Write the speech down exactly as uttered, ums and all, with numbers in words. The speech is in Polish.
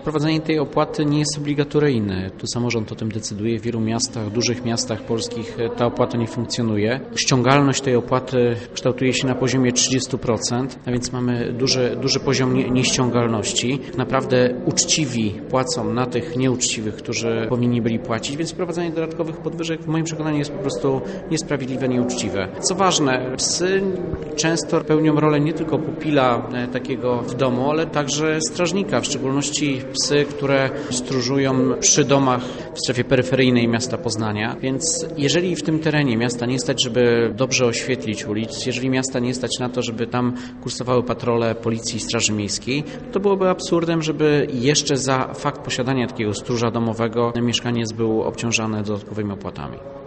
Wprowadzenie tej opłaty nie jest obligatoryjne. Tu samorząd o tym decyduje. W wielu miastach, dużych miastach polskich ta opłata nie funkcjonuje. Ściągalność tej opłaty kształtuje się na poziomie trzydzieści procent, a więc mamy duży, duży poziom nie, nieściągalności. Naprawdę uczciwi płacą na tych nieuczciwych, którzy powinni byli płacić, więc wprowadzanie dodatkowych podwyżek w moim przekonaniu jest po prostu niesprawiedliwe, nieuczciwe. Co ważne, psy często pełnią rolę nie tylko pupila takiego w domu, ale także strażnika, w szczególności psy, które stróżują przy domach w strefie peryferyjnej miasta Poznania. Więc jeżeli w tym terenie miasta nie stać, żeby dobrze oświetlić ulic, jeżeli miasta nie stać na to, żeby tam kursowały patrole Policji i Straży Miejskiej, to byłoby absurdem, żeby jeszcze za fakt posiadania takiego stróża domowego mieszkaniec był obciążany dodatkowymi opłatami.